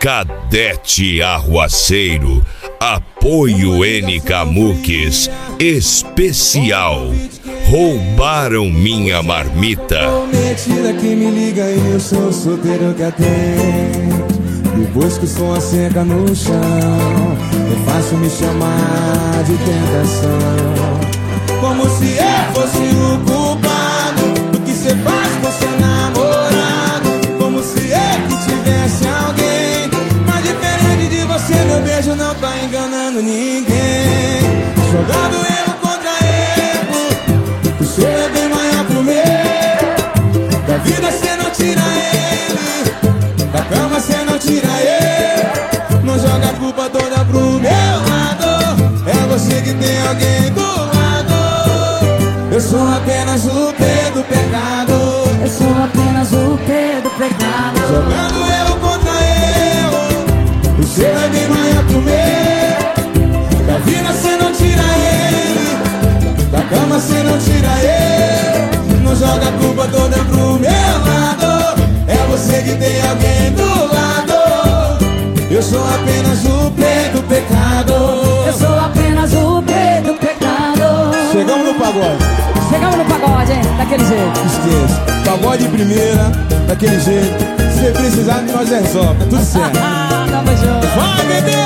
Cadete Arruaceiro, apoio N Camuques, especial. Roubaram minha marmita. Mentira que me liga e eu sou solteiro que atende. Depois que o som asseca no chão, é fácil me chamar de tentação. Como se eu fosse o culpado do que cê faz com seu namorado. Como se eu que tivesse alguém. Mas diferente de você, meu beijo não tá enganando ninguém. Jogando erro contra erro, o seu é bem maior pro meu. Da vida cê não tira ele, da cama cê não tira ele. Não joga a culpa toda pro meu lado. É você que tem alguém do lado. Eu sou apenas o P do pecado. Eu sou apenas o P do pecado. Jogando erro contra erro, o seu é bem maior pro meu. Da vida cê não tira ele, da cama cê não tira ele. Não joga a culpa toda pro meu lado. É você que tem alguém do lado. Eu sou apenas o P do pecado. Eu sou apenas o P do pecado. Chegamos no pagode. Chegamos no pagode, hein? Daquele jeito. Esqueça, pagode de primeira, daquele jeito. Se precisar, nós resolve, tá tudo certo. Tamo junto. Vai, bebê!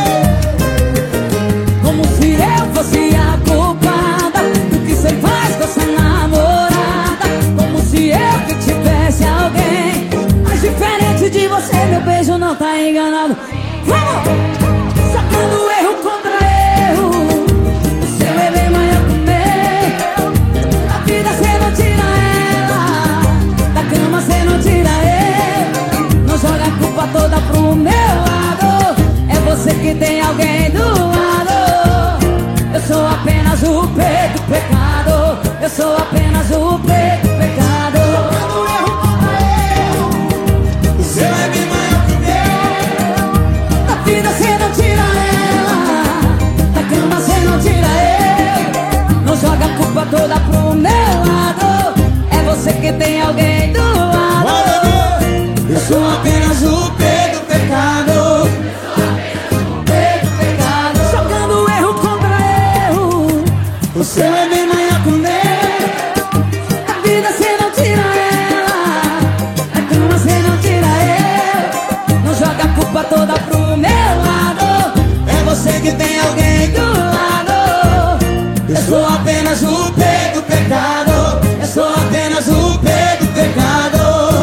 Como se eu fosse a culpada do que cê faz com essa namorada. Como se eu que tivesse alguém. Mas diferente de você, meu beijo não tá enganado. Vamos! Sacando erro contra erro, o seu é bem maior que o meu. Da vida cê não tira ela, da cama cê não tira ele. Não joga a culpa toda pro meu lado. É você que tem alguém do lado. Eu sou apenas o P do pecado. Eu sou apenas o P do pecado. Jogando erro contra erro, o seu é bem maior que o meu. Da vida cê não tira ela, da cama cê não tira ele. Não joga a culpa toda pro meu lado. É você que tem alguém do lado. Vai, bebê! Eu sou apenas o P do pecado. P do pecado. Jogando erro contra erro, O seu é bem maior que o meu. da vida cê não tira ela, da cama cê não tira ele. Não joga a culpa toda pro meu lado. É você que tem alguém do lado. Eu sou apenas o P do pecado. Eu sou apenas o P do pecado.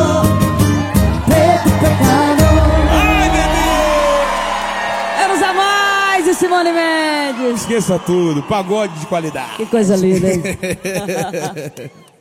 P do pecado. Ai, bebê! Vamos a mais de Simone Mendes. Esqueça tudo, pagode de qualidade. Que coisa linda, hein?